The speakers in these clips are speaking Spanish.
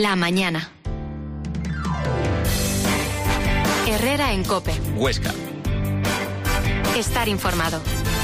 La mañana. Herrera en COPE. Huesca. Estar informado.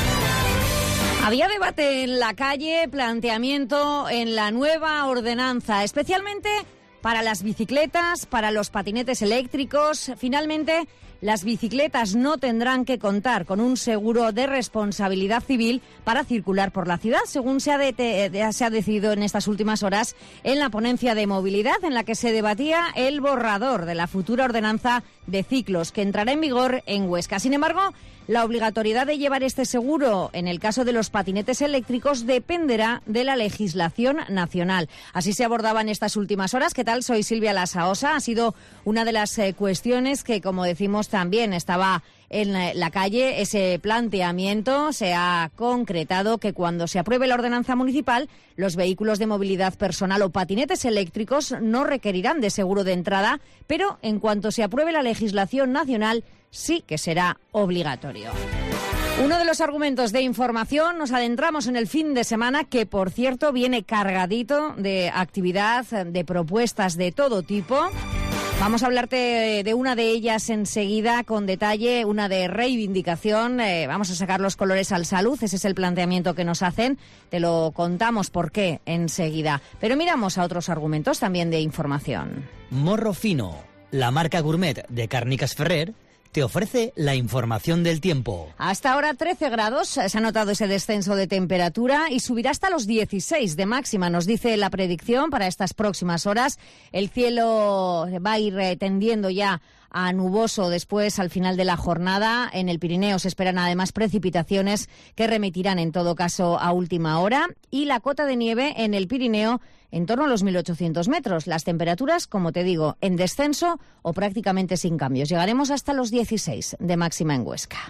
Había debate en la calle, planteamiento en la nueva ordenanza, especialmente para las bicicletas, para los patinetes eléctricos. Finalmente, las bicicletas no tendrán que contar con un seguro de responsabilidad civil para circular por la ciudad, según se ha decidido en estas últimas horas en la ponencia de movilidad, en la que se debatía el borrador de la futura ordenanza de ciclos, que entrará en vigor en Huesca. Sin embargo, la obligatoriedad de llevar este seguro en el caso de los patinetes eléctricos dependerá de la legislación nacional. Así se abordaba en estas últimas horas. ¿Qué tal? Soy Silvia Lasaosa. Ha sido una de las cuestiones que, como decimos, también estaba en la calle. Ese planteamiento se ha concretado que cuando se apruebe la ordenanza municipal, los vehículos de movilidad personal o patinetes eléctricos no requerirán de seguro de entrada, pero en cuanto se apruebe la legislación nacional, sí que será obligatorio. Uno de los argumentos de información, nos adentramos en el fin de semana, que por cierto viene cargadito de actividad, de propuestas de todo tipo. Vamos a hablarte de una de ellas enseguida con detalle, una de reivindicación. Vamos a sacar los colores al salud, ese es el planteamiento que nos hacen. Te lo contamos por qué enseguida. Pero miramos a otros argumentos también de información. Morro Fino, la marca gourmet de Càrniques Ferrer, te ofrece la información del tiempo. Hasta ahora 13 grados, se ha notado ese descenso de temperatura y subirá hasta los 16 de máxima, nos dice la predicción para estas próximas horas. El cielo va a ir tendiendo ya a nuboso después al final de la jornada. En el Pirineo se esperan además precipitaciones que remitirán en todo caso a última hora, y la cota de nieve en el Pirineo en torno a los 1.800 metros. Las temperaturas, como te digo, en descenso o prácticamente sin cambios. Llegaremos hasta los 16 de máxima en Huesca.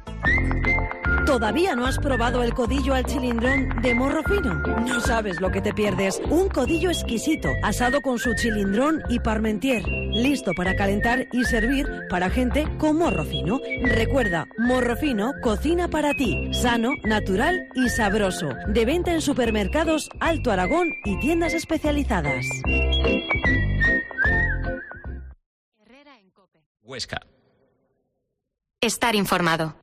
¿Todavía no has probado el codillo al chilindrón de Morro Fino? No sabes lo que te pierdes. Un codillo exquisito, asado con su chilindrón y parmentier. Listo para calentar y servir para gente con morro fino. Recuerda, Morro Fino cocina para ti. Sano, natural y sabroso. De venta en supermercados Alto Aragón y tiendas especializadas. Herrera en COPE. Huesca. Estar informado.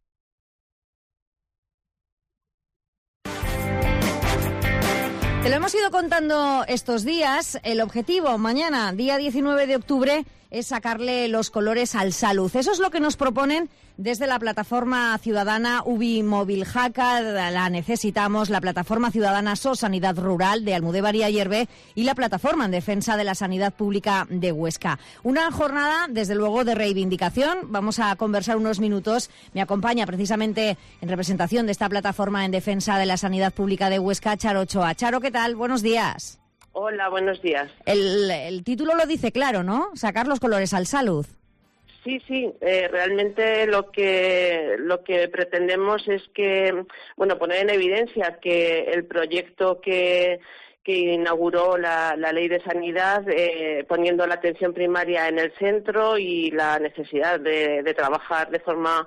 Te lo hemos ido contando estos días. El objetivo mañana, día 19 de octubre, es sacarle los colores al salud. Eso es lo que nos proponen desde la plataforma ciudadana Ubi Móvil Jaca, la Necesitamos, la plataforma ciudadana SOS Sanidad Rural de Almudévar y Ayerbe y la plataforma en defensa de la sanidad pública de Huesca. Una jornada, desde luego, de reivindicación. Vamos a conversar unos minutos. Me acompaña precisamente en representación de esta plataforma en defensa de la sanidad pública de Huesca, Charo Ochoa. Charo, ¿qué tal? Buenos días. Hola, buenos días. El título lo dice claro, ¿no? Sacar los colores al salud. Sí, realmente lo que pretendemos es que, poner en evidencia que el proyecto que inauguró la Ley de Sanidad, poniendo la atención primaria en el centro y la necesidad de trabajar de forma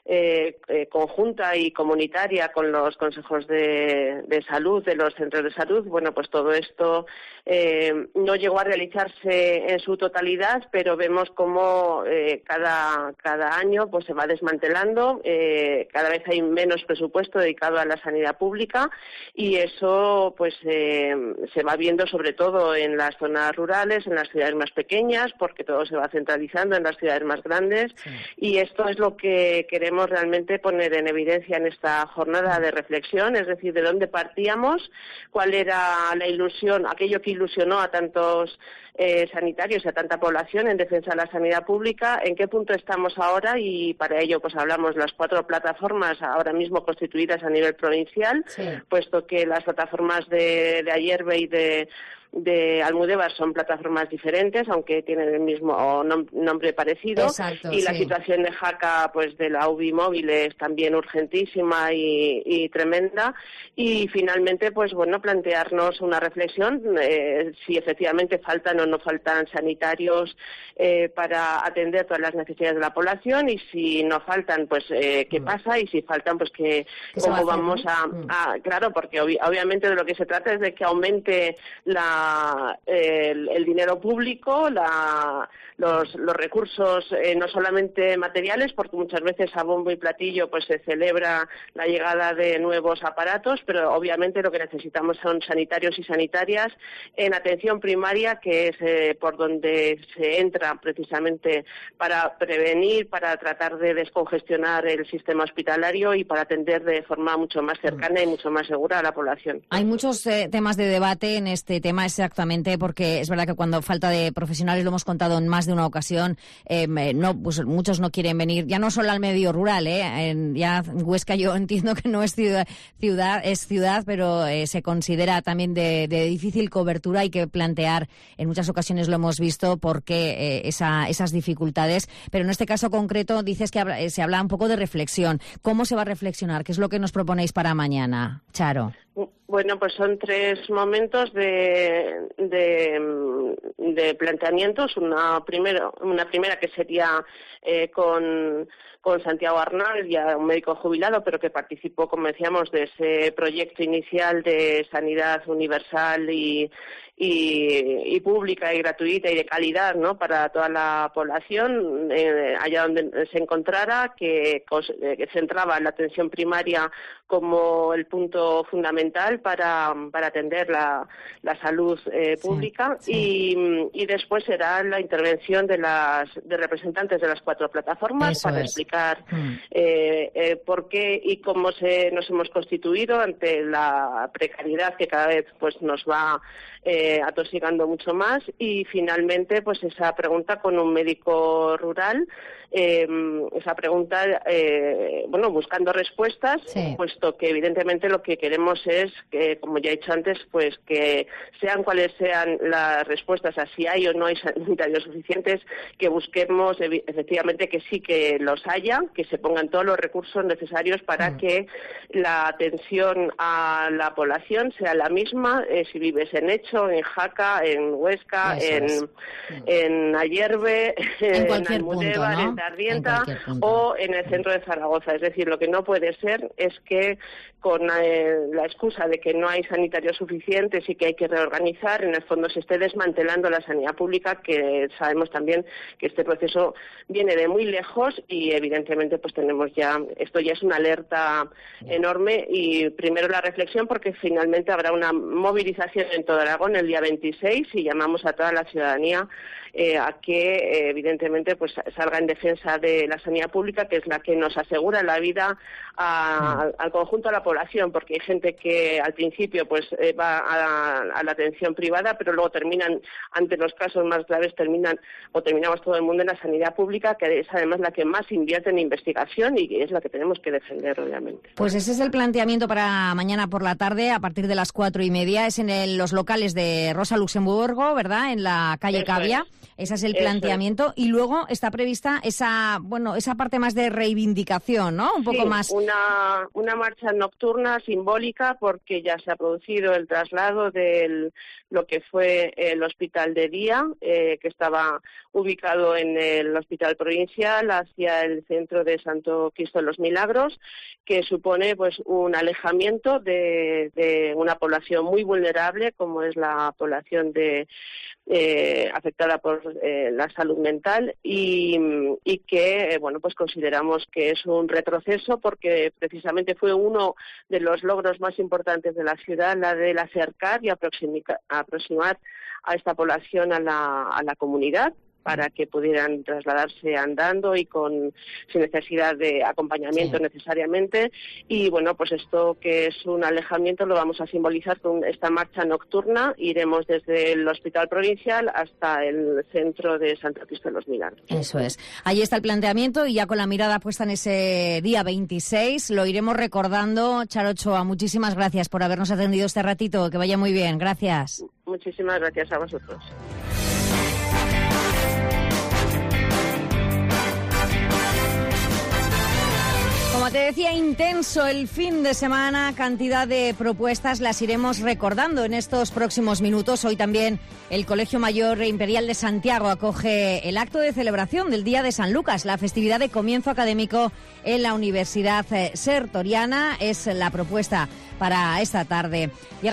conjunta y comunitaria con los consejos de salud de los centros de salud. Pues todo esto no llegó a realizarse en su totalidad, pero vemos cómo cada año pues se va desmantelando, cada vez hay menos presupuesto dedicado a la sanidad pública, y eso pues se va viendo sobre todo en las zonas rurales, en las ciudades más pequeñas, porque todo se va centralizando en las ciudades más grandes. Sí. Y esto es lo que queremos realmente poner en evidencia en esta jornada de reflexión, es decir, de dónde partíamos, cuál era la ilusión, aquello que ilusionó a tantos sanitarios y a tanta población en defensa de la sanidad pública, en qué punto estamos ahora, y para ello pues hablamos las 4 plataformas ahora mismo constituidas a nivel provincial, sí, puesto que las plataformas de Ayerbe y de Almudévar son plataformas diferentes, aunque tienen el mismo nombre parecido. Exacto, y la situación de Jaca, pues de la UBI móvil, es también urgentísima y tremenda. Y finalmente, pues plantearnos una reflexión, si efectivamente faltan o no faltan sanitarios para atender todas las necesidades de la población, y si no faltan, pues qué pasa, y si faltan, pues cómo vamos a claro, porque obviamente de lo que se trata es de que aumente la el dinero público, los recursos no solamente materiales, porque muchas veces a bombo y platillo pues se celebra la llegada de nuevos aparatos, pero obviamente lo que necesitamos son sanitarios y sanitarias en atención primaria, que es por donde se entra precisamente para prevenir, para tratar de descongestionar el sistema hospitalario y para atender de forma mucho más cercana y mucho más segura a la población. Hay muchos temas de debate en este tema, exactamente, porque es verdad que cuando falta de profesionales, lo hemos contado en más de una ocasión, pues muchos no quieren venir, ya no solo al medio rural, ya Huesca yo entiendo que no es ciudad, pero se considera también de difícil cobertura. Hay que plantear, en muchas ocasiones lo hemos visto, por qué esas dificultades, pero en este caso concreto dices que se habla un poco de reflexión. ¿Cómo se va a reflexionar? ¿Qué es lo que nos proponéis para mañana, Charo? Bueno, pues son 3 momentos de planteamientos. Una primera que sería con Santiago Arnal, ya un médico jubilado, pero que participó, como decíamos, de ese proyecto inicial de sanidad universal y pública y gratuita y de calidad, ¿no?, para toda la población, allá donde se encontrara, que centraba la atención primaria como el punto fundamental para atender la salud pública. Sí. Y después será la intervención de representantes de las 4 plataformas. Eso para explicar por qué y cómo nos hemos constituido ante la precariedad que cada vez pues nos va atosigando mucho más, y finalmente pues esa pregunta con un médico rural, esa pregunta buscando respuestas, sí, puesto que evidentemente lo que queremos es que, como ya he dicho antes, pues que sean cuales sean las respuestas a si hay o no hay sanitarios suficientes, que busquemos efectivamente que sí que los haya, que se pongan todos los recursos necesarios para que la atención a la población sea la misma, si vives en Echo, en Jaca, en Huesca, en Ayerbe, en Almudévar, ¿no?, en Ardienta o en el centro de Zaragoza. Es decir, lo que no puede ser es que con la excusa de que no hay sanitarios suficientes y que hay que reorganizar, en el fondo se esté desmantelando la sanidad pública, que sabemos también que este proceso viene de muy lejos y evidentemente pues esto ya es una alerta enorme. Y primero la reflexión, porque finalmente habrá una movilización en todo Aragón el día 26 y llamamos a toda la ciudadanía a que evidentemente pues salga en defensa de la sanidad pública, que es la que nos asegura la vida al conjunto de la población, porque hay gente que al principio pues va a la atención privada, pero luego terminan, ante los casos más graves, terminamos todo el mundo en la sanidad pública, que es además la que más invierte en investigación y es la que tenemos que defender, obviamente. Pues ese es el planteamiento para mañana por la tarde, a partir de las 4:30. Es en los locales de Rosa Luxemburgo, ¿verdad?, en la calle Cavia. Ese es el planteamiento. Y luego está prevista esa parte más de reivindicación, ¿no? Un poco más. Una marcha nocturna simbólica, porque ya se ha producido el traslado de lo que fue el hospital de día, que estaba ubicado en el hospital provincial, hacia el centro de Santo Cristo de los Milagros, que supone pues un alejamiento de una población muy vulnerable, como es la población afectada por la salud mental, y que pues consideramos que es un retroceso, porque precisamente fue uno de los logros más importantes de la ciudad, la del acercar y aproximar a esta población a la comunidad, para que pudieran trasladarse andando y sin necesidad de acompañamiento necesariamente. Y pues esto, que es un alejamiento, lo vamos a simbolizar con esta marcha nocturna. Iremos desde el Hospital Provincial hasta el centro de Santo Cristo de los Milagros. Eso es. Ahí está el planteamiento, y ya con la mirada puesta en ese día 26 lo iremos recordando. Charo Ochoa, muchísimas gracias por habernos atendido este ratito. Que vaya muy bien. Gracias. Muchísimas gracias a vosotros. Como te decía, intenso el fin de semana, cantidad de propuestas, las iremos recordando en estos próximos minutos. Hoy también el Colegio Mayor Imperial de Santiago acoge el acto de celebración del Día de San Lucas, la festividad de comienzo académico en la Universidad Sertoriana. Es la propuesta para esta tarde.